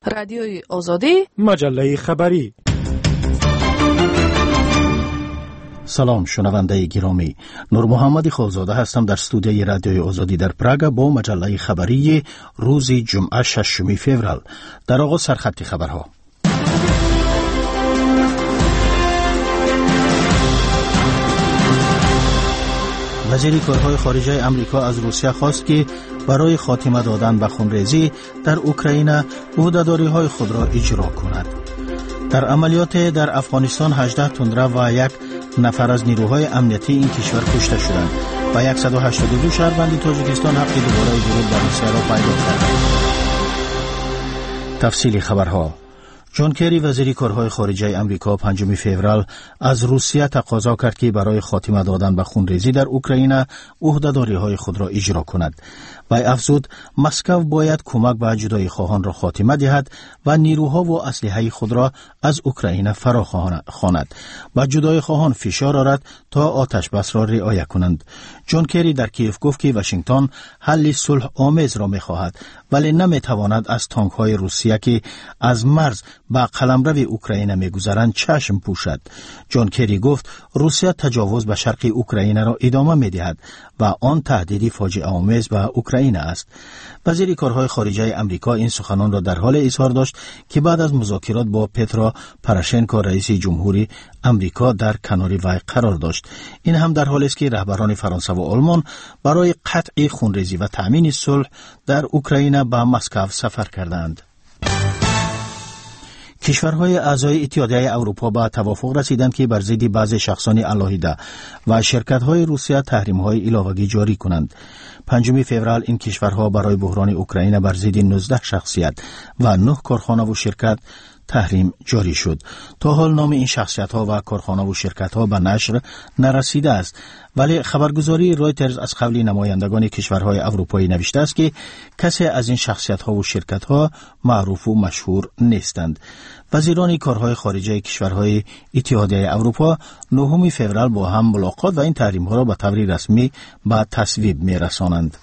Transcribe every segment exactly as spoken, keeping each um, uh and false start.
رادیوی آزادی، مجله خبری. سلام شنونده گرامی، نور محمد خالزاده هستم در استودیوی رادیوی آزادی در پراگ با مجله خبری روز جمعه ششم فوریه. در آغاز سرخط خبرها. وزیر کارهای خارجه امریکا از روسیه خواست که برای خاتمه دادن به خونریزی در اوکراین عهده‌داری‌های خود را اجرا کند. در عملیات در افغانستان هجده تندره و یک نفر از نیروهای امنیتی این کشور کشته شدند و صد و هشتاد و دو شهروند تاجیکستان حق دوباره ورود به روسیه را پیدا کردند. تفصیل خبرها. جان کری وزیر کارهای خارجه امریکا پنجم فوریه از روسیه تقاضا کرد که برای خاتمه دادن به خونریزی در اوکراین عهده‌داری‌های خود را اجرا کند. وی افزود مسکو باید کمک به جدایی خواهان را خاتمه دهد و نیروها و اسلحه خود را از اوکراین فرا خواند. به جدایی خواهان فشار آورد تا آتش بس را رعایت کنند. جان کری در کیف گفت که واشنگتن حل صلح آمیز را می‌خواهد ولی نمی‌تواند از تانک‌های روسیه که از مرز به قلمرو اوکراین می‌گذرند چشم پوشد. جان کری گفت روسیه تجاوز به شرق اوکراین را ادامه می‌دهد و آن تهدیدی فاجعه آمیز به اوکراین است. وزیر کارهای خارجه امریکا این سخنان را در حال اظهار داشت که بعد از مذاکرات با پترو پروشنکو رئیس جمهوری امریکا در کنار وی قرار داشت. این هم در حالی است که رهبران فرانسه و آلمان برای قطع خونریزی و تامین صلح در اوکراین به مسکو سفر کردند. کشورهای اعضای اتحادیه اروپا به توافق رسیدند که بر ضد بعضی شخصان علاهیده و شرکت‌های روسیه تحریم‌های علاوه‌ای جاری کنند. پنجم فوریه این کشورها برای بحران اوکراین بر ضد نوزده شخصیت و نه کارخانه و شرکت تحریم جاری شد. تا حال نام این شخصیت‌ها و کارخانه و شرکت‌ها به نشر نرسیده است، ولی خبرگزاری رویترز از قبل نمایندگان کشورهای اروپایی نوشته است که کسی از این شخصیت‌ها و شرکت‌ها معروف و مشهور نیستند. وزیران کارهای خارجه کشورهای اتحادیه اروپا نهم فوریه با هم ملاقات و این تحریم‌ها را به طور رسمی به تصویب می‌رسانند.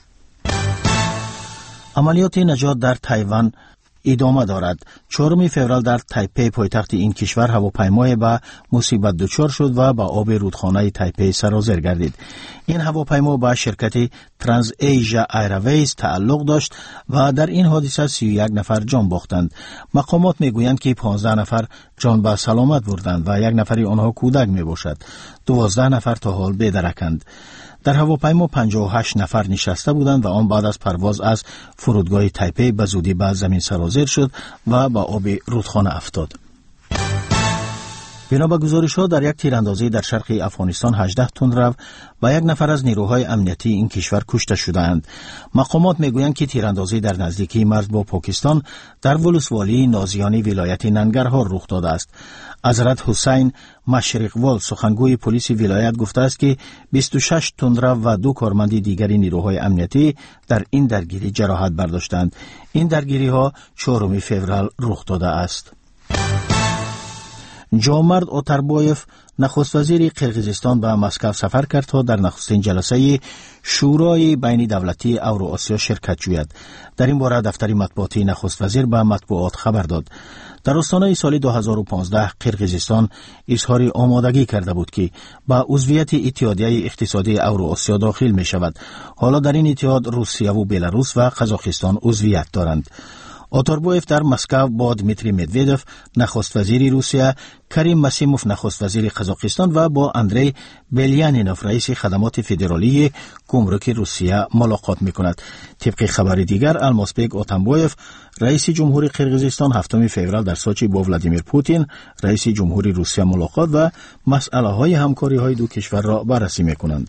عملیات نجات در تایوان ادامه دارد. چهارم فوریه در تایپی پایتخت این کشور هواپیمای به مصیبت دچار شد و به آب رودخانه تایپی سرازیر گردید. این هواپیما به شرکت ترانس ایژیا ایرویز تعلق داشت و در این حادثه سی و یک نفر جان باختند. مقامات میگویند که پانزده نفر جان به سلامت بردند و یک نفری آنها کودک می باشد. دوازده نفر تا حال بی‌درکند. در هواپیما پنجاه و هشت نفر نشسته بودند و آن بعد از پرواز از فرودگاه تایپی به زودی به زمین سرازیر شد و به آب رودخانه افتاد. بنا به گزارش‌ها در یک تیراندازی در شرق افغانستان هجده تندرو و یک نفر از نیروهای امنیتی این کشور کشته شدند. مقامات میگویند که تیراندازی در نزدیکی مرز با پاکستان در ولسوالی نازیانی ولایت ننگرهار رخ داده است. حضرت حسین مشرقوال سخنگوی پلیس ولایت گفته است که بیست و شش تندرو و دو کارمند دیگری نیروهای امنیتی در این درگیری جراحت برداشتند. این درگیری‌ها چهارم فوریه رخ داده است. جامرد اوتربایف نخست وزیر قرقیزستان به مسکو سفر کرد تا در نخستین جلسه شورای بین دولتی اوراسیا شرکت جوید. در این باره دفتر مطبوعاتی نخست وزیر به مطبوعات خبر داد. در آستانه سال دو هزار و پانزده قرقیزستان اظهار آمادگی کرده بود که به عضویت اتحادیه اقتصادی اوراسیا داخل می شود. حالا در این اتحاد روسیه و بلاروس و قزاقستان عضویت دارند. اوتربایف در مسکو با دمیتری مدودوف نخست وزیر روسیه، کریم مسیموف نخست وزیر قزاقستان و با اندری بیلیانینوف رئیس خدمات فدرالی گمرک روسیه ملاقات می‌کند. طبق خبر دیگر الماسبک اوتربایف رئیس جمهوری قرقیزستان هفتم فوریه در سوچی با ولادیمیر پوتین رئیس جمهوری روسیه ملاقات و مسئله‌های همکاری‌های دو کشور را بررسی می‌کنند.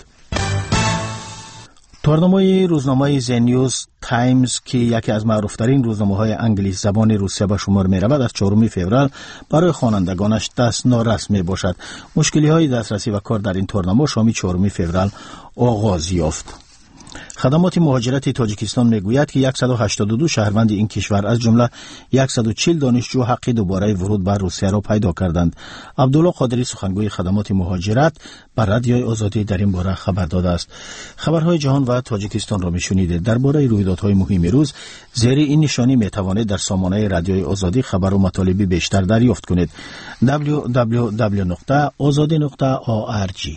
تورنمای روزنامه زنیوز تایمز که یکی از معروفترین روزنامه‌های انگلیسی زبان روسیه به شمار می‌رود از چهارم فوریه برای خوانندگانش دست نارس می‌باشد. مشکلی‌های دسترسی و کار در این تورنمه شامی چهارم فوریه آغاز یافت. خدمات مهاجرت تاجیکستان میگوید که صد و هشتاد و دو شهروند این کشور از جمله صد و چهل دانشجو حق دوباره ورود به روسیه را پیدا کردند. عبدالله قادری سخنگوی خدمات مهاجرت بر رادیوی آزادی در این باره خبر داده است. خبرهای جهان و تاجیکستان را میشنیدید. درباره رویدادهای مهم روز زیر این نشانی میتوانید در سامانه رادیوی آزادی خبر و مطالب بیشتر دریافت کنید. دبلیو دبلیو دبلیو نقطه آزادی نقطه آ ار جی.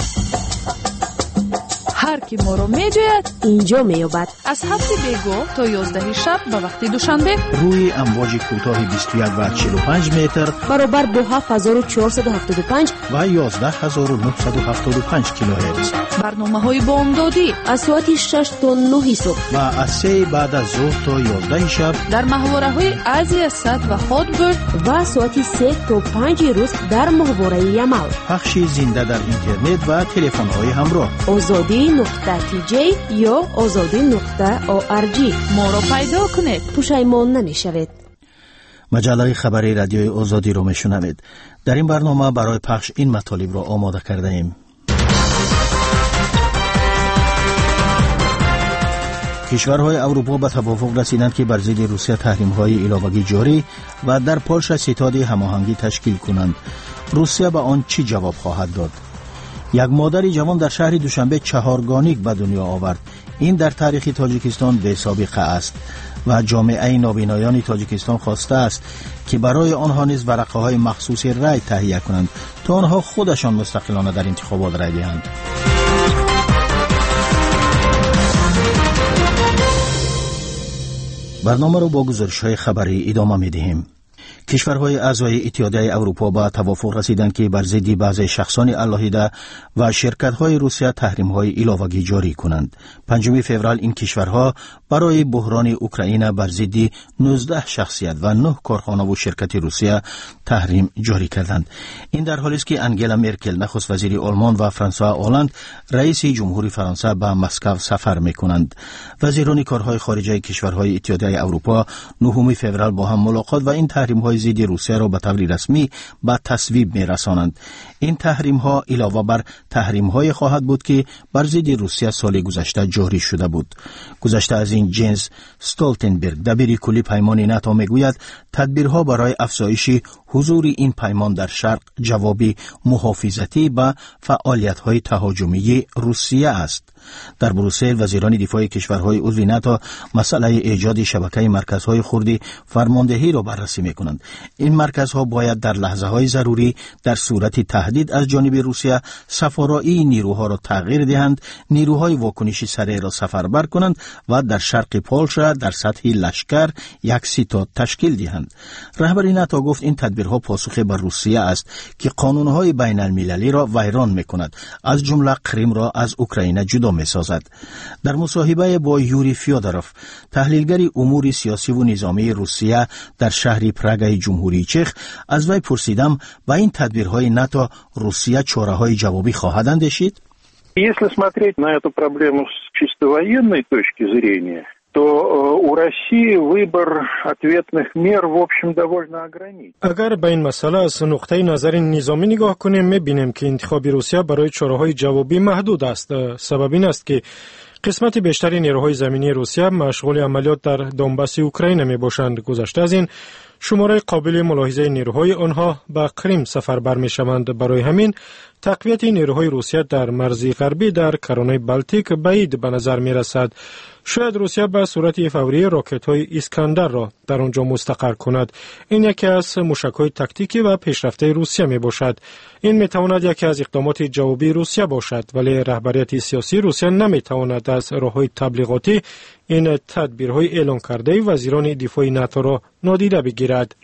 هر کی ما رو میجوید اینجا میابد. از هفت بیگو تا یازده شب به وقت دوشنبه روی امواج کوتاه بیست و یک و چهل و پنج متر برابر با هفت هزار و چهارصد و هفتاد و پنج و یازده هزار و نهصد و هفتاد و پنج کیلوهرتز. برنامه های بامدادی از ساعت شش تا نه صبح و از سه بعد از ظهر تا یازده شب در محوره های ازی صد و هاتبرد و ساعت سه تا پنج روز در محوره یمل. پخش زنده در اینترنت و تلفن های همراه. آزادی نقطه تی جی یا آزادی نقطه آ ار جی. ما را پیدا کنید، پشیمان نمیشوید. مجله خبری رادیوی آزادی رو میشنوید. در این برنامه برای پخش این مطالب را آماده کرده ایم. کشورهای اروپا به توافق رسیدند که بر ضد روسیه تحریم‌های علاوه‌ای جاری و در پولش ستاد هماهنگی تشکیل کنند. روسیه به آن چی جواب خواهد داد؟ یک مادر جوان در شهر دوشنبه چهارگانیک به دنیا آورد. این در تاریخ تاجیکستان بی سابقه است و جامعه نابینایان تاجیکستان خواسته است که برای آنها نیز ورقه‌های مخصوص رای تهیه کنند تا آنها خودشان مستقلانه در انتخابات رای دهند. برنامه را با گزارش‌های خبری ادامه می‌دهیم. کشورهای اعضای اتحادیه اروپا با توافق رسیدند که بر ضد بعضی شخصان علاهیده و شرکت‌های روسیه تحریم‌های علاوه‌ای جاری کنند. پنجم فوریه این کشورها برای بحران اوکراین بر ضد نوزده شخصیت و نه کارخانه و شرکت روسیه تحریم جاری کردند. این در حالی است که انگلا مرکل نخست وزیر آلمان و فرانسوا هلند رئیس جمهوری فرانسه به مسکو سفر می‌کنند. وزیران کارهای خارجه کشورهای اتحادیه اروپا نهم فوریه با هم ملاقات و این تحریم‌های ضد روسیه را به طور رسمی به تصویب می‌رسانند. این تحریم‌ها علاوه بر تحریم‌های خواهد بود که بر ضد روسیه سال گذشته جاری شده بود. گذشته از این جنس استولتنبرگ دبیر کلی پیمان ناتو میگوید تدبیرها برای افزایش حضور این پیمان در شرق جوابی محافظتی به فعالیت‌های تهاجمی روسیه است. در بروسل وزیران دفاع کشورهای عضو ناتو مسئله ایجاد شبکه مرکزهای خردی فرماندهی را بررسی می‌کنند. این مرکزها باید در لحظه‌های ضروری در صورت تهدید از جانب روسیه سفارایی نیروها را تغییر دهند، نیروهای واکنشی سریع را سفربر کنند و در شرق پولش در سطح لشکر یک ستاد تشکیل دهند. رهبر ناتو گفت این تدبیرها پاسخ بر روسیه است که قانون‌های بین المللی را ویران می‌کند، از جمله کریم را از اوکراین جدا می‌سازد. در مصاحبه با یوری فیودروف تحلیلگر امور سیاسی و نظامی روسیه در شهر پراگ جمهوری چخ از وی پرسیدم با این تدبیرهای ناتو روسیه چاره‌های جوابی خواهد اندیشید؟ Если смотреть на эту проблему с чисто военной точки зрения, то у России выбор ответных мер в общем довольно ограничен. اگر به این مسئله از نقطه نظر نظامی نگاه کنیم می‌بینیم که انتخاب روسیه برای چاره‌های جوابی محدود است. سبب این است که قسمت بیشتر نیروهای زمینی روسیه مشغول عملیات در دونباس اوکراین میباشند. گذشته از این شماره قابل ملاحظه نیروهای آنها به کریم سفربر میشوند. برای همین تقویت نیروهای روسیه در مرز غربی در کرانه بالتیک بعید به نظر می رسد. شاید روسیه به صورت فوری راکت‌های اسکندر را در آنجا مستقر کند. این یکی از موشک‌های تاکتیکی و پیشرفته روسیه می باشد. این می تواند یکی از اقدامات جوابی روسیه باشد، ولی رهبریت سیاسی روسیه نمی تواند از راه‌های تبلیغاتی این تدبیرهای اعلان کرده وزیران دفاع ناتو را نادیده بگیرد.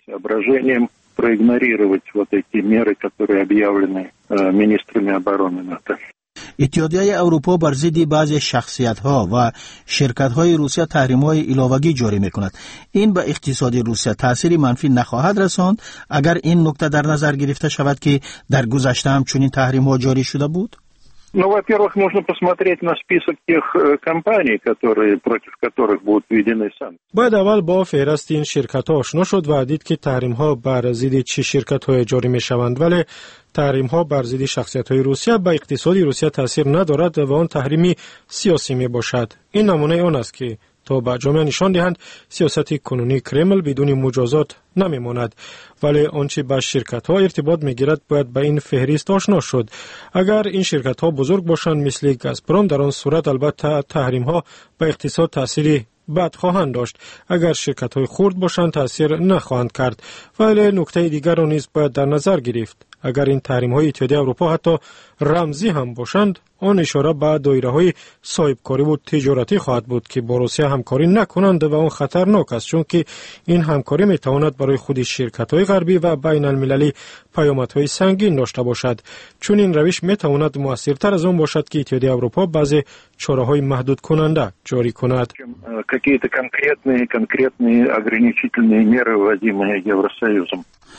проигнорировать вот эти меры, которые объявлены министрами обороны НАТО. اتحادیه اروپا بر ضد بعضی شخصیت‌ها و شرکت‌های روسیه تحریم‌های علاوه‌ای جاری می‌کند. این به اقتصاد روسیه تأثیری منفی نخواهد رساند اگر این نکته در نظر گرفته شود که در گذشته هم چنین تحریم‌ها جاری شده بود؟ Ну, во-первых, нужно посмотреть на список тех компаний, которые, против которых будут введены санкции. بعد اول با فهرست این شرکت‌ها آشنا شد و دید که تحریم‌ها بر ضد چه شرکت‌های جاری می‌شوند، ولی تحریم‌ها بر ضد شخصیت‌های روسیه به اقتصاد روسیه تاثیر ندارد و آن تحریمی سیاسی میباشد. این نمونه آن است که تا به جامعه نشان دهند سیاست کنونی کرمل بدون مجازات نمیماند، ولی آنچه به شرکت‌ها ارتباط میگیرد باید به این فهرست آشنا شد. اگر این شرکت‌ها بزرگ باشند مثل گازپروم، در آن صورت البته تحریم‌ها به اقتصاد تأثیری بد خواهند داشت. اگر شرکت‌های خرد باشند تأثیر نخواهند کرد. ولی نکته دیگر را نیز باید در نظر گرفت. اگر این تحریم‌های اتحادیه اروپا حتی رمزی هم باشند، آن اشاره به دایره‌های صاحبکاری و تجارتی خواهد بود که با روسیه همکاری نکنند و آن خطرناک است، چون که این همکاری میتواند برای خود شرکت‌های غربی و بین المللی پیامدهای سنگین داشته باشد. چون این روش میتواند مؤثرتر از آن باشد که اتحادیه اروپا بعضی چاره‌های محدود کننده جاری کند. какие-то конкретные конкретные ограничительные меры, вводимые Евросоюзом.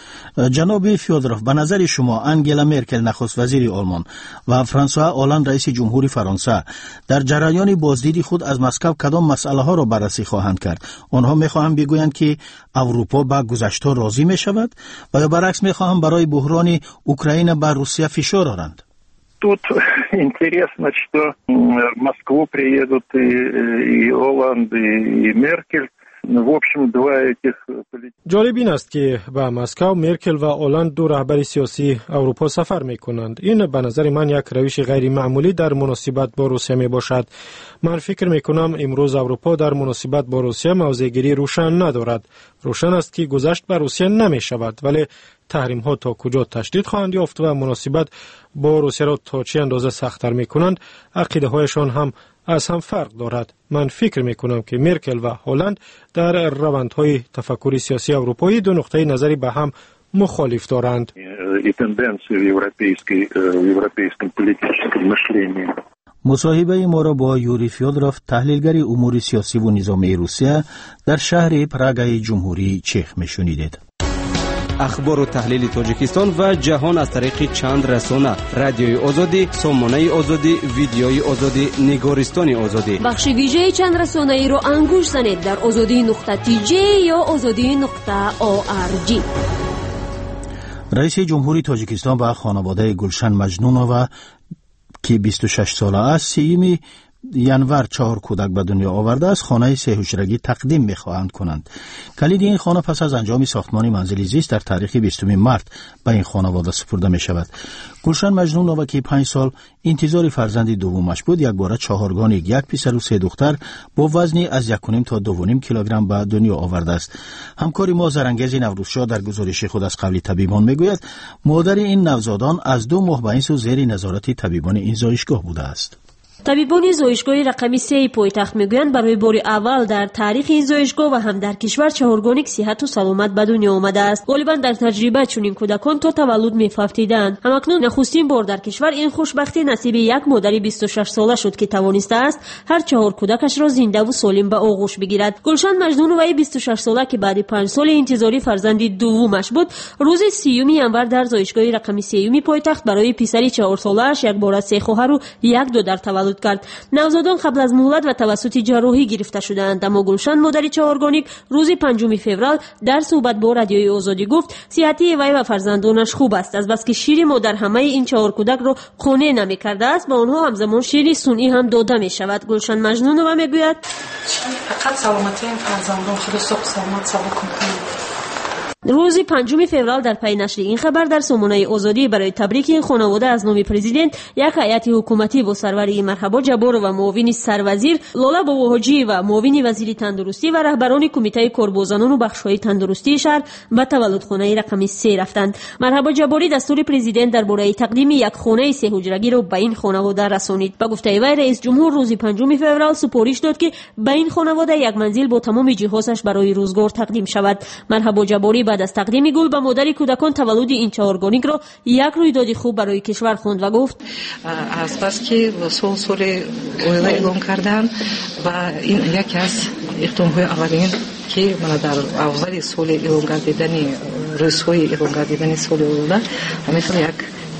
جناب فیودروف، به نظر شما انگلا مرکل نخست وزیر آلمان و فرانسوا آلاند رئیس جمهوری فرانسه در جریان بازدید خود از مسکو کدام مسئله ها را بررسی خواهند کرد؟ آنها میخواهند بگویند که اروپا به گذشته راضی می شود و یا برعکس میخواهند برای بحران اوکراین بر روسیه فشار آورند؟ Тут интересно, что в Москву приедут и, и Оланд, и, и Меркель. В общем, два этих... جالب این است که به مسکو مرکل و آلند دو رهبر سیاسی اروپا سفر می کنند. این به نظر من یک روش غیر معمولی در مناسبت با روسیه می باشد. من فکر می کنم امروز اروپا در مناسبت با روسیه موضع‌گیری روشن ندارد. روشن است که گذشت بر روسیه نمی شود، ولی تحریم ها تا کجا تشدید خواهند یافت و مناسبت با روسیه را تا چه اندازه سخت‌تر می کنند، عقیده هایشان هم از هم فرق دارد. من فکر می کنم که مرکل و هلند در روندهای تفکر سیاسی اروپایی دو نقطه نظری به هم مخالف دارند. مصاحبه ما را با یوری فیودروف، تحلیلگر امور سیاسی و نظامی روسیه، در شهر پراگ جمهوری چخ میشنیدید. اخبار و تحلیل تاجیکستان و جهان از طریق چند رسانه: رادیوی آزادی، سامانه آزادی، ویدیوی آزادی، نگارستان آزادی. بخش ویژه چند رسانه ای رو انگوش زنید در آزادی نقطه تی جی یا آزادی نقطه او آر جی. رئیس جمهوری تاجیکستان به خانواده گلشن مجنونووا که بیست و شش ساله است، سیمی ینور چهار کودک به دنیا آورده است، خانه سه حجرگی تقدیم می‌خواهند کنند. کلید این خانه پس از انجام ساختمان منزلی زیست در تاریخ بیستم مارس به این خانواده سپرده می شود. گلشن مجنونووا که پنج سال انتظار فرزند دومش بود، یک باره چهارگانه یک پسر و سه دختر با وزنی از یک و نیم تا دو و نیم کیلوگرم به دنیا آورده است. همکار ما زرنگز نوروزشاه در گزارش خود از قبل طبیبان میگوید مادر این نوزادان از دو ماه به این سو زیر نظارت طبیبان این زایشگاه بوده است. طبیبان زایشگاه رقمی سه پایتخت میگویند برای بار اول در تاریخ این زایشگاه و هم در کشور چهارگانه صحت و سلامت به دنیا آمده است. غالبا در تجربه چنین کودکان تا تولد می‌افتیدند. همکنون نخستین بار در کشور این خوشبختی نصیب یک مادر بیست و شش ساله شد که توانسته است هر چهار کودکش را زنده و سالم به آغوش بگیرد. گلشن مجنونووا بیست و شش ساله که بعد پنج سال انتظاری فرزند دومش بود، روز سیوم ینور در زایشگاه رقمی سه پایتخت برای پسری چهار ساله‌اش یک بار از خواهر و یک دختر تولد کرد. نوزادان قبل از مولد و توسط جراحی گرفته شدند، اما گلشن مادر چهارگانه روز پنجم فوریه در صحبت با رادیوی آزادی گفت صحتی وی و فرزندانش خوب است، از بس که شیر مادر همه این چهار کودک را قانع نمی‌کرده است و آنها همزمان شیر سنی هم داده می‌شود. گلشن مجنونووا میگوید فقط سلامتی این فرزندان خود صبح سلامت سلام کنید. روز پنجم فوریه در پی نشر این خبر در سامانه آزادی برای تبریک این خانواده از نام پرزیدنت یک هیئت حکومتی با سروری مرحبا جبار و معاون سروزیر لاله باباحاجی و معاون وزیر تندرستی و رهبران کمیته کاربازان و بخش‌های تندرستی شهر به تولدخانه رقم سه رفتند. مرحبا جباری دستور پرزیدنت درباره تقدیم یک خانه سه حجرگی را به این خانواده رسانید. به گفته وی رئیس جمهور روز پنجم فوریه سپارش داد که به این خانواده یک منزل با تمام جهازش برای روزگار تقدیم شود. مرحبا جباری بعد از تقدیم گل به مادر کودکان تولد این چهارگانه را یک رویداد خوب برای کشور خواند و گفت از بس که سال سال اویلا اعلام کردن و این یکی از اقدام‌های اولین که من در اول سال اعلام کردن روزهای اعلام کردن سال اویلا همیشه یک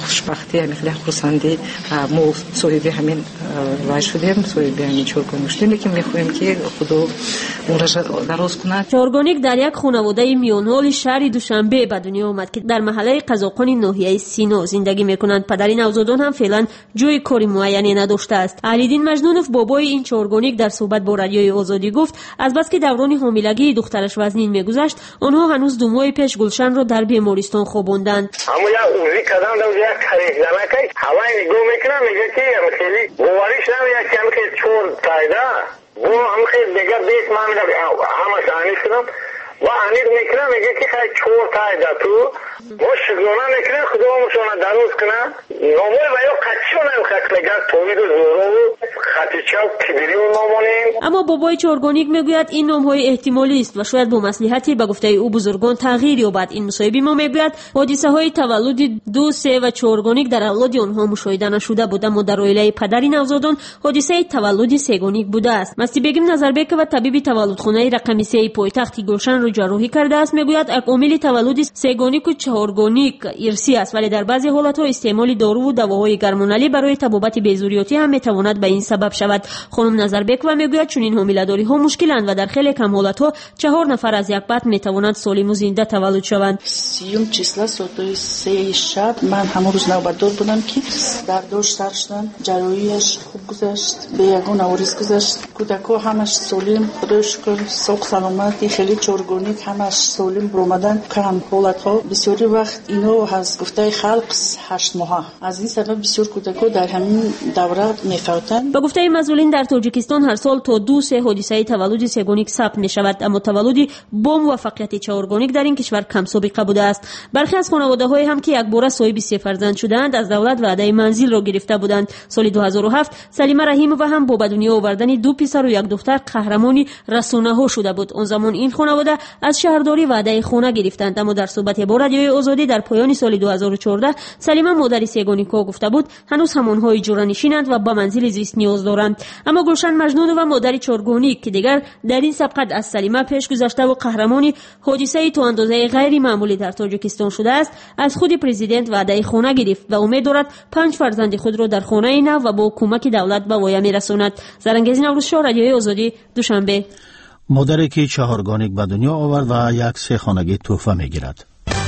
خوشبختی همین خیلی خرسندی ما صاحب همین وای شدیم، صاحب همین چارگانیک شدیم، لیکن میخوایم که خدا اون را دراز کنه. چارگانیک در یک خانواده میانحال شهر دوشنبه به دنیا آمد که در محله قزاقان ناحیه سینا زندگی میکنند. پدر نوزادان هم فعلا جای کاری معینی نداشته است. علیدین مجنونوف بابای این چارگانیک در صحبت با رادیوی آزادی گفت از بس که دوران حاملگی دخترش وزنین میگذشت، آنها هنوز دو ماه پیش گلشن را در بیمارستان خواباندند. اما یا اوزی کدام دو یک خرید نمکی هوای نگاه میکنم میگه که هم خیلی باوریش نمیاد که هم خیلی چور تایده و هم خیلی دیگر بیت من همه شانی شدم و انید میکنم میگه که خیلی چور تایده تو و شگرانه میکنه خدا همشانه دروز کنه ناموی و یا قدشون هم خیلی تومید و زورو و خطیچه و کبیری و نامانیم. اما بابای چارگانیک میگوید این نامهای احتمالی است و شاید با مصلحتی به گفته او بزرگان تغییر یابد. این مصاحبه ما میگوید حادثه های تولد دو سه و چارگانیک در اولاد آنها مشاهده نشده بود، اما در عائله پدر نوزادان حادثه تولد سه‌گانیک بوده است. مستی بیگم نظربک و طبیب تولدخانه رقم سه پایتخت گلشن را جراحی کرده است. میگوید عامل تولد سه‌گانیک و چهارگانیک ارثی است، ولی در بعضی حالت‌ها استعمال دارو و دواهای گرمانالی برای تبابت بیزوریاتی هم میتواند به این سبب شود. خانم نظربک و میگوید چنین حامله‌داری ها مشکلند و در خیلی کم حالت‌ها چهار نفر از یک بطن میتوانند سالم و زنده تولد شوند. سیوم چیسلا ساعت سه شب من همون روز نوبتدار بودم که درداش سر شدن، جراحیش خوب گذشت، به یگان اوریس گذشت، کودک‌ها همش سالم، خدا شکر ساق سلامتی، خیلی چارگانیک همش سالم برآمدن. کم حالت‌ها بسیاری وقت اینو از گفته خلق هشت ماه از این سبب بسیار کودک‌ها در همین دوره میفوتند. با گفته مسئولین در تاجیکستان هر سال تا دو سه حادثه تولد سه‌گانیک ثبت می شود، اما تولد با موفقیت چهارگانیک در این کشور کم سابقه بوده است. برخی از خانواده‌های هم که یک بار صاحب سه فرزند شدند از دولت وعده منزل را گرفته بودند. سال دو هزار و هفت سلیمه رحیم‌ها هم با به دنیا آوردن دو پسر و یک دختر قهرمانی رسانه‌ها شده بود. اون زمان این خانواده از شهرداری وعده خانه گرفتند، اما در صحبت با رادیوی آزادی در پایان سال دو هزار و چهارده سلیمه مادر سه‌گانیک‌ها گفته بود هنوز همانها اجاره نشینند و به منزل زیست نیاز دارند. اما گلشن مجنون و مادر چارگانیک که دیگر در این سبقت از سلیمه پیش گذشته و قهرمانی حادثه تو اندازه غیر معمولی در تاجیکستان شده است، از خود پرزیدنت وعده خانه گرفت و امید دارد پنج فرزند خود را در خانه نو و با کمک دولت به وایه میرساند. زرنگیز نوروزشاه، رادیوی آزادی، دوشنبه. مادری که چهارگانیک به دنیا آورد و یک سه خانگی تحفه میگیرد.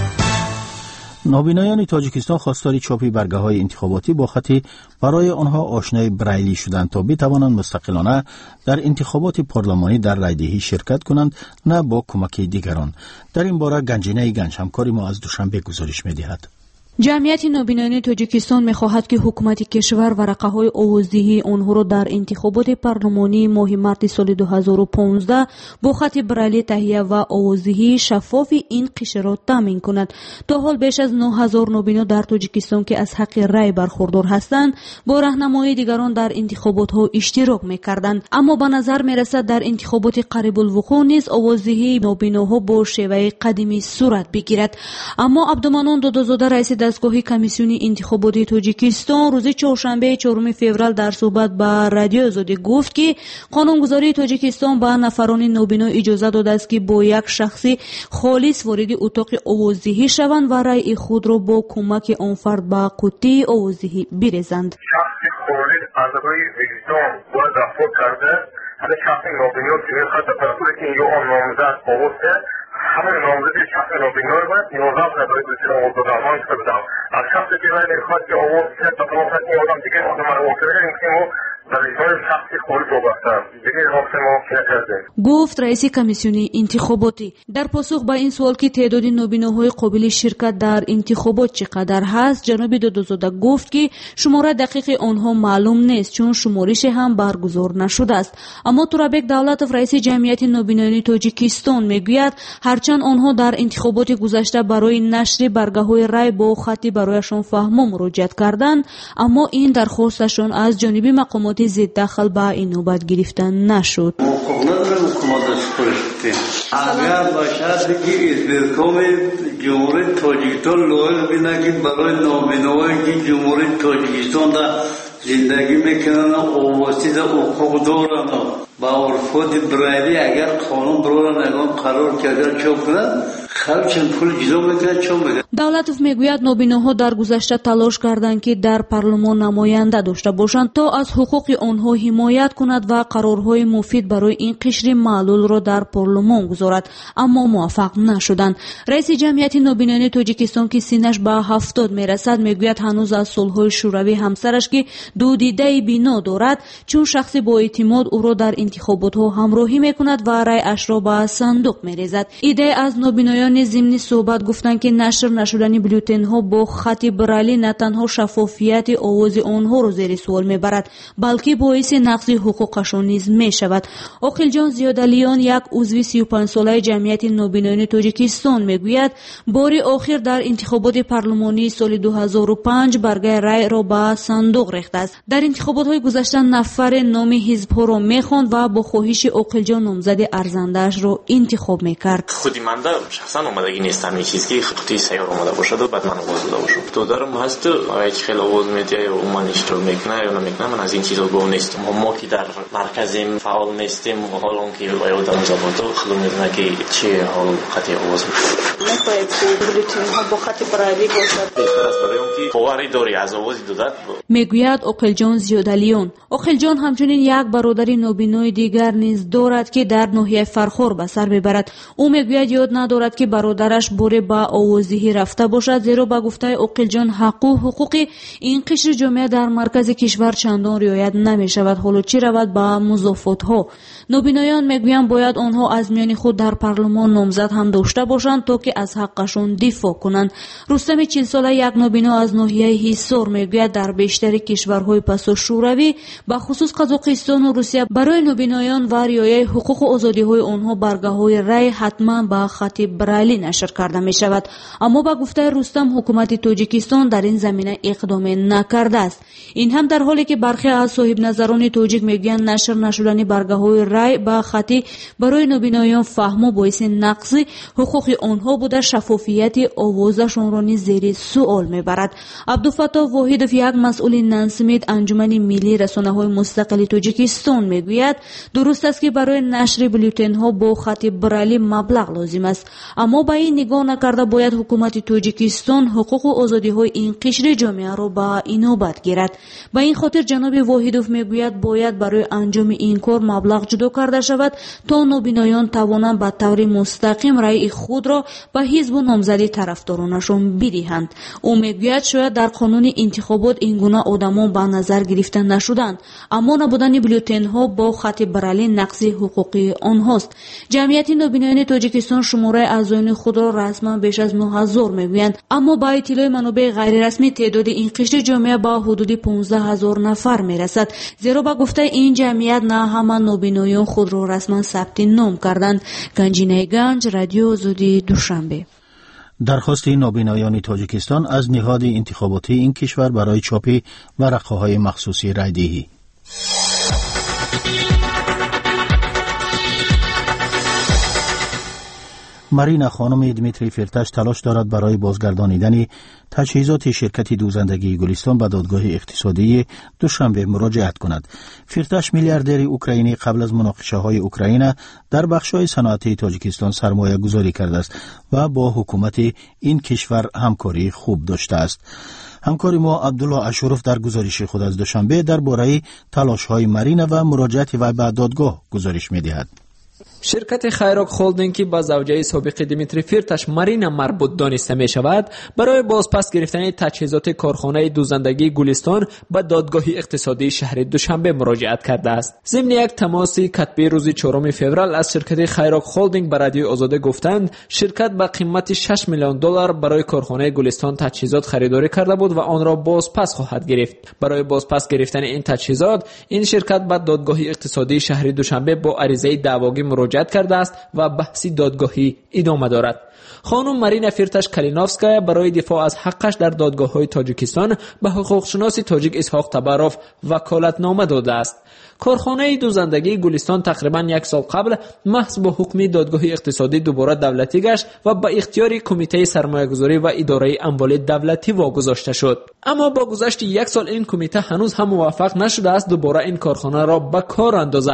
نابینایان تاجیکستان خواستار چاپی برگه های انتخاباتی با خطی برای آنها آشنای برایلی شدند تا بتوانند مستقلانه در انتخابات پارلمانی در رایدهی شرکت کنند، نه با کمک دیگران. در این باره گنجینه گنج همکاری ما از دوشنبه گزارش می‌دهد. جمعیت نابینایان تاجیکستان می‌خواهد که حکومت کشور ورقه‌های آوازدهی آنها را در انتخابات پارلمانی ماه مارس سال دو هزار و پانزده با خط برایلی تهیه و آوازدهی شفاف این قشر را تامین کند. تا حال بیش از نه هزار نابینا در تاجیکستان که از حق رای برخوردار هستند با راهنمایی دیگران در انتخابات‌ها اشتراک می‌کردند، اما به نظر می‌رسد در انتخابات قریب الوقوع نیز آوازدهی نابیناها با شیوه قدیمی صورت بگیرد. اما عبدالمنان دادازاده رئیس دستگاه کمیسیون انتخاباتی تاجیکستان روز چهارشنبه چهارم فوریه در صحبت با رادیو آزادی گفت که قانونگذاری تاجیکستان به نفران نابینا اجازه داده است که با یک شخصی خالص وارد اتاق آوازدهی شوند و رای خود را با کمک آن فرد به قوطی آوازدهی بریزند. شخصی خالص از روی وجدان و دفاع کرده، هر شخصی نابینا که میخواد در طرفی که یا آن نامزد آورده همه نامزدی شخص نابینا رو باید نیازم نداری بسید آورد و درمان کردم. از شخصی که رای میخواد که آورد که در طرفت این آدم دیگه آدم رو آورده این که ما در ازای شخصی خالص آورده دیگه حاصل ما نکرده، گفت رئیس کمیسیون انتخاباتی. در پاسخ به این سوال که تعداد نابیناهای قابل شرکت در انتخابات چقدر هست، جناب دادازاده گفت که شماره دقیق آنها معلوم نیست چون شمارش هم برگزار نشده است. اما تورابک دولتوف رئیس جمعیت نابینایان تاجیکستان میگوید هرچند آنها در انتخابات گذشته برای نشر برگه‌های رای با خطی برایشان فهمو مراجعت کردند، اما این درخواستشان از جانب مقامات ضد دخل به این نوبت گرفته نشد. اگر باشد که استحکام جمهوری تاجیکستان لایق بینه که برای نابینایی که جمهوری تاجیکستان در زندگی میکنن آوازی حقوق دارن با عرفات برایلی اگر قانون برای نگان قرار کرده چوب کنند خلچن پول جدا میکنه چون میگه. давлатов мегӯяд нобиноҳо дар гузашта талош карданд ки дар парлумон намоянда дошта бошанд то аз ҳуқуқи онҳо ҳимоят кунад ва қарорҳои муфид барои ин қишри маълулро дар парлумон гузорад, аммо муваффақ нашуданд. раиси ҷамъияти нобинони тоҷикистон ки синаш ба ҳафтод мерасад мегӯяд ҳанӯз аз сулҳҳои шӯравӣ ҳамсараш ки дудидаи бино дорад чун шахси боэътимод ӯро дар интихоботҳо ҳамроҳӣ мекунад ва райашро ба сандуқ мерезад. иде аз нобиноёни зимни суҳбат гуфтанд ки нашр нашудани бюллетенҳо бо хати брайли на танҳо шаффофияти овози онҳоро зери суол мебарад, балки боиси нақзи ҳуқуқашон низ мешавад. оқилҷон зиёдалиён, як узви сию панҷсолаи ҷамъияти нобинони тоҷикистон мегӯяд бори охир дар интихоботи парлумонии соли ду ҳазору панҷ баргаи райро ба сандуқ рехтааст. дар интихоботҳои гузашта нафаре номи ҳизбҳоро мехонд ва бо хоҳиши оқилҷон номзади арзандаашро интихоб мекард. худи манда шахсан омадагӣ нестам ин чиз ки худи сайёр омада бошад баъд ман овоз дода бошам. додарам ҳаст ки хеле овоз медиҳад ё уман иштирок мекунад ё намекунад, ман аз ин чизо гоҳ нестам. мо ки дар марказем фаъол нестем, ҳолон ки одам забонто худо медонад ки чи ҳол хати овоз мехоҳед ки бюллетенҳо бо хати брайли бошад. беҳтар аст барои он ки бовари дори аз овози додат мегӯяд оқилҷон зиёдалиён. оқилҷон ҳамчунин як бародари нобинои дигар низ дорад ки дар ноҳияи Фархор ба сар мебарад. ӯ мегӯяд ёд надорад ки бародараш боре ба овоздиҳӣ рафта бошад, зеро ба гуфтаи оқилҷон ҳаққу ҳуқуқи ин қишри ҷомеа дар маркази кишвар чандон риоят намешавад, ҳоло чӣ равад ба музофотҳо. нобиноён мегӯянд бояд онҳо аз миёни худ дар парлумон номзад ҳам дошта бошанд то ки аз ҳаққашон дифоъ кунанд. рустами чилсола, як нобино аз ноҳияи ҳиссор, мегӯяд дар бештари кишварҳои пасошӯравӣ ба хусус Қазоқистону Русия барои нобиноён ва риояи ҳуқуқу озодиҳои онҳо баргаҳои рай ҳатман ба хати брайли нашр карда мешавад. аммо ба гуфтаи Рустам ҳукумати Тоҷикистон дар ин замина иқдоме накардааст. ин ҳам дар ҳоле ки бархе аз соҳибназарони тоҷик мегӯянд нашр нашудани баргаҳои рай ба хати барои нобиноён фаҳму боиси нақзи ҳуқуқи онҳо буда шаффофияти овозашонро низ зери суол мебарад. абдуфатто воҳидов, як масъули нансмит анҷумани миллии расонаҳои мустақили Тоҷикистон мегӯяд дуруст аст ки барои нашри бюллетенҳо бо хати брайли маблағ лозим аст, аммо ба ин нигоҳ накарда бояд ҳукумати Тоҷикистон ҳуқуқу озодиҳои ин қишри ҷомеаро ба инобат гирад. ба ин хотир ҷаноби воҳидов мегӯяд бояд барои анҷоми ин кор маблағ ҷудо карда шавад то нобиноён тавонанд ба таври мустақим раъи худро ба ҳизбу номзади тарафдоронашон бидиҳанд. ӯ мегӯяд шояд дар қонуни интихобот ин гуна одамон ба назар гирифта нашуданд, аммо набудани бюллетенҳо бо хати брайли нақзи ҳуқуқи онҳост. ҷамъияти нобиноини Тоҷикистон шумораи аъзоёни худро расман беш аз нӯ ҳазор мегӯянд, аммо ба иттилои манобеъи ғайрирасмӣ теъдоди ин қишри ҷомеа ба ҳудуди понздаҳ ҳазор нафар мерасад, зеро ба гуфтаи ин ҷамъият на ҳама нобиноён худро расман сабти ном карданд. Ганҷинаи Ганҷ, Радиои Озодӣ, Душанбе. дархости нобиноёни тоҷикистон аз ниҳоди интихоботии ин кишвар барои чопи варақаҳои махсуси райдиҳӣ. марина хонуми дмитрий фирташ талош дорад барои бозгардонидани таҷҳизоти ширкати дӯзандагии Гулистон ба додгоҳи иқтисодии Душанбе муроҷиат кунад. фирташ миллиардери украинӣ қабл аз муноқишаҳои Украина дар бахшҳои саноатии Тоҷикистон сармоягузорӣ кардааст ва бо ҳукумати ин кишвар ҳамкории хуб доштааст. ҳамкори мо Абдулло Ашуров дар гузориши худ аз Душанбе дар бораи талошҳои Марина ва муроҷиати вай ба додгоҳ гузориш медиҳад. ширкати хайрок холдинг ки ба завҷаи собиқи Дмитрий Фирташ Марина марбут дониста мешавад, барои бозпас гирифтани таҷҳизоти корхонаи дӯзандагии Гулистон ба додгоҳи иқтисодии шаҳри Душанбе муроҷиат кардааст. зимни як тамоси катбии рӯзи чорум феврал аз ширкати хайрок холдинг ба Радиои Озодӣ гуфтанд, ширкат ба қимати шаш миллион доллар барои корхонаи Гулистон таҷҳизот харидорӣ карда буд ва онро бозпас хоҳад гирифт. барои бозпас гирифтани ин таҷҳизот, ин ширкат ба додгоҳи иқтисодии шаҳри Душанбе бо аризаи даъвогӣ муроҷиат кардааст ва баҳси додгоҳӣ идома дорад. خانم مارینا فیرتاش کالینوفسکایا برای دفاع از حقش در دادگاه‌های تاجیکستان به حقوقشناس تاجیک اسحاق تبروف وکالتنامه داده است. کارخانه دوزندگی گلستان تقریبا یک سال قبل محض با حکم دادگاه اقتصادی دوباره دولتی گشت و به اختیار کمیته سرمایه‌گذاری و اداره اموال دولتی واگذاشته شد. اما با گذشت یک سال این کمیته هنوز هم موفق نشده است دوباره این کارخانه را به کار اندازد.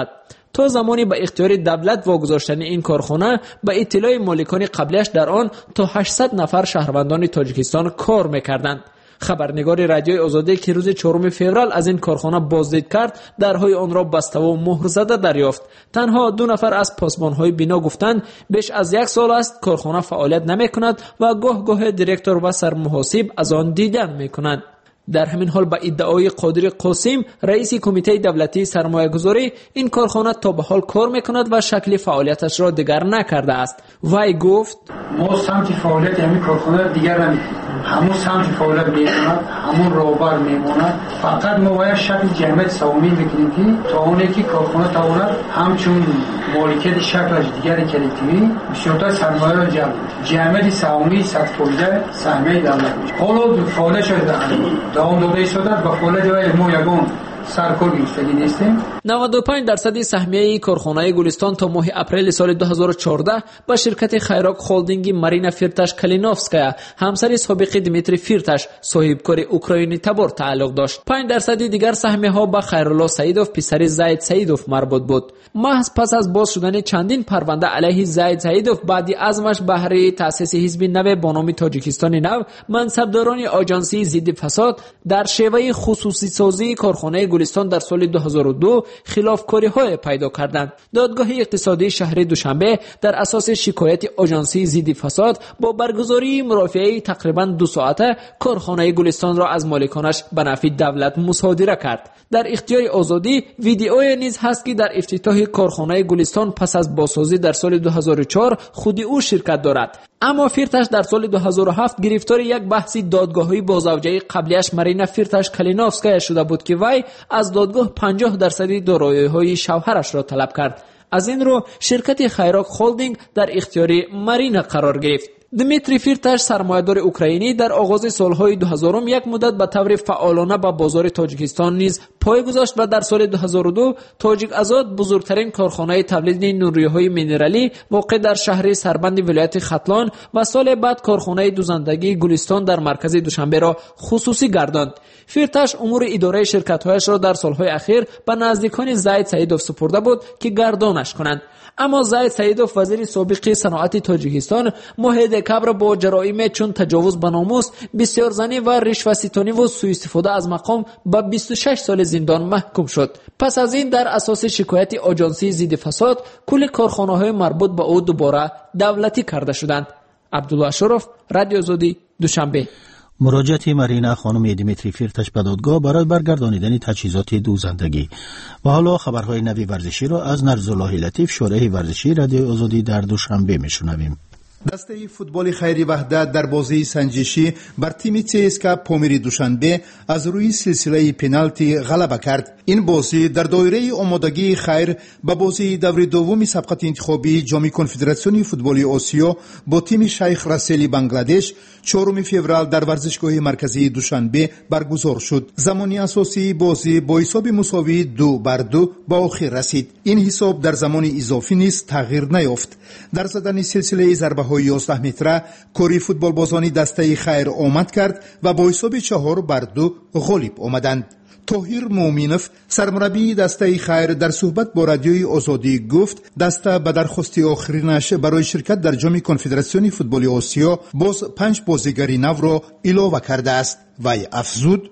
تا زمانی به اختیار دولت واگذاشتن این کارخانه به اطلاع مالکان قبلیش در آن تا هشتصد نفر شهروندان تاجیکستان کار میکردند. خبرنگار رادیوی آزادی که روز چهارم فوریه از این کارخانه بازدید کرد درهای آن را بسته و مهر زده دریافت. تنها دو نفر از پاسبان‌های بنا گفتند بیش از یک سال است کارخانه فعالیت نمی‌کند و گاه گاه دیرکتور و سرمحاسب از آن دیدن می‌کنند. در همین حال با ادعای قادر قاسم رئیس کمیته دولتی سرمایه‌گذاری این کارخانه تا به حال کار می‌کند و شکل فعالیتش را دیگر نکرده است. وی گفت ما سمت فعالیت همین کارخانه دیگر نمی‌کنیم. همون سمت فعالیت می‌کند، همون راهبر می‌ماند. فقط ما باید شکل جمعیت سهامی بکنیم که تا اونی که کارخانه تولد همچون مالکیت شکلش دیگری کلیدی بسیارتر سرمایه را جلب جمعیت سهامی صد فیصد سهمیه دولت میشه. حالا فعالیت شده دوام داده ایستاده با فعالیت جای ما یگان سرکار گرفتگی نیستیم. نود و پنج درصد سهمیه کارخانه گلستان تا ماه اپریل سال دو هزار و چهارده با شرکت خیراک هولدینگ مارینا فیرتاش کلینوفسکایا همسر سابق دیمیتری فیرتاش صاحبکار اوکراینی تبار تعلق داشت. پنج درصد دیگر سهمیه ها با خیرالله سعیدوف پسر زاید سعیدوف مربوط بود. محض پس از باز شدن چندین پرونده علیه زاید سعیدوف بعدی عزمش بهره تأسیس حزب نو با نام تاجیکستان نو، منصبداران آژانسی ضد فساد در شیوه خصوصی سازی کارخانه گلستان در سال دو هزار و دو خلافکاری‌های پیدا کردند. دادگاه اقتصادی شهر دوشنبه در اساس شکایت آژانسی ضد فساد با برگزاری مرافعه تقریباً دو ساعته کارخانه گلستان را از مالکانش به نفع دولت مصادره کرد. در اختیار آزادی ویدئوی نیز هست که در افتتاح کارخانه گلستان پس از بازسازی در سال دو هزار و چهار خودی او شرکت دارد. اما فیرتاش در سال دو هزار و هفت گرفتار یک بحث دادگاهی با زوجه قبلیش مارینا فیرتاش کلینوفسکایا شده بود که وی از دادگاه پنجاه درصد دارایی‌های شوهرش را طلب کرد. از این رو شرکت خیراک هولدینگ در اختیار مارینا قرار گرفت. دیمیتری فیرتاش سرمایه‌دار اوکراینی در آغاز سالهای دو هزار یک مدت به طور فعالانه با بازار تاجیکستان نیز پای گذاشت و در سال دو هزار و دو تاجیک آزاد بزرگترین کارخانه تولید نوریه‌های مینرالی واقع در شهر سربند ولایت ختلان و سال بعد کارخانه دوزندگی گلستان در مرکز دوشنبه را خصوصی گرداند. فیرتاش امور اداره شرکت‌هایش را در سالهای اخیر به نزدیکان زاید سعیدوف سپرده بود که گردانش کنند. اما زاید سعیدوف وزیر سابق صنعت تاجیکستان ماه دکبر با جرایم چون تجاوز به ناموس، بسیارزنی و رشوه‌ستانی و سوء استفاده از مقام به بیست و شش سال زندان محکوم شد. پس از این در اساس شکایت آژانسی ضد فساد کل کارخانه‌های مربوط به او دوباره دولتی کرده شدند. عبدالله اشرف، رادیو آزادی، دوشنبه. مراجعت مارینا خانم دیمیتری فیرتاش به دادگاه برای برگردانیدن تجهیزات دوزندگی. و حالا خبرهای نوی ورزشی را از نرزالله لطیف، شورای ورزشی رادیو آزادی در دوشنبه میشنویم. دسته فوتبال خیری وحدت در بازی سنجشی بر تیم سی اس کے پامیر دوشنبه از روی سلسله پنالتی غلبه کرد. این بازی در دایره آمادگی خیر به بازی دور دوم سبقت انتخابی جام کنفدراسیون فوتبال آسیا با تیم شیخ رسل بنگلادش چهارم فوریه در ورزشگاه مرکزی دوشنبه برگزار شد. زمانی اساسی بازی با حساب مساوی دو بر دو به آخر رسید. این حساب در زمان اضافی نیز تغییر نیافت. در زدن سلسله ضربه های یازده متره کاری فوتبال بازانی دسته خیر آمد کرد و با حساب چهار بر دو غالب آمدند. طاهر مومینوف سرمربی دسته خیر در صحبت با رادیوی آزادی گفت دسته به درخواست آخرینش برای شرکت در جام کنفدراسیون فوتبال آسیا باز پنج بازیگر نو را اضافه کرده است. وی افزود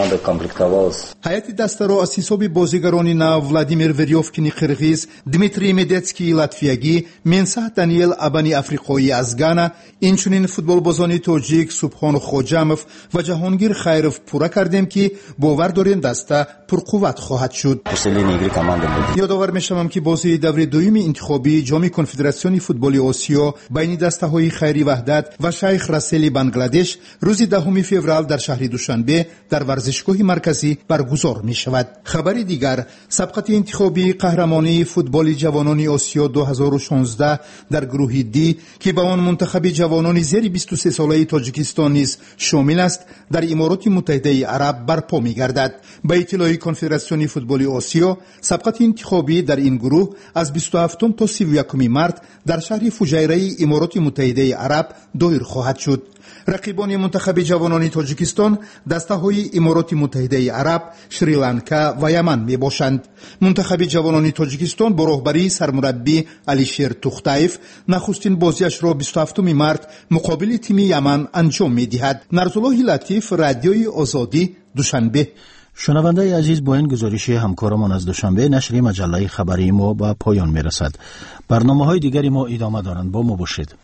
هیئت دسته را از حساب بازیگران نو ولادیمیر وریوفکین قرغیز، دیمیتری مدتسکی لاتویایی، منسح دانیل ابانی افریقایی از گانا، اینچنین فوتبال بازان تاجیک سبحان خوجامف و جهانگیر خیرف پورا کردیم که باور داریم دسته پرقوت خواهد شد. یادآور میشوم که بازی دور دوم انتخابی جام کنفدراسیون فوتبال آسیا بین دسته های خیری وحدت و شیخ رسل بنگلادش روز دهم فوریه در شهر دوشنبه در ورزشگاه مرکزی برگزار می شود. خبر دیگر، سبقت انتخابی قهرمانی فوتبال جوانان آسیا دو هزار و شانزده در گروه دی که به آن منتخب جوانان زیر بیست و سه ساله تاجیکستان نیز شامل است در امارات متحده عرب برپا می گردد. به اطلاع کنفدراسیون فوتبال آسیا، سبقت انتخابی در این گروه از بیست و هفتم تا سی و یکم مارس در شهر فجیره امارات متحده عرب دایر خواهد شد. رقیبان منتخب جوانان تاجیکستان دسته‌های امارات متحده عرب، شریلانکا و یمن میباشند. منتخب جوانان تاجیکستان با رهبری سرمربی علیشیر توختایف نخستین بازیش را بیست و هفتم مارس مقابل تیم یمن انجام میدهد. نرزالله لطیف، رادیوی آزادی، دوشنبه. شنونده عزیز، با این گزارش همکارمان از دوشنبه نشر مجله خبری ما به پایان میرسد. برنامه‌های دیگری ما ادامه دارند. با ما باشید.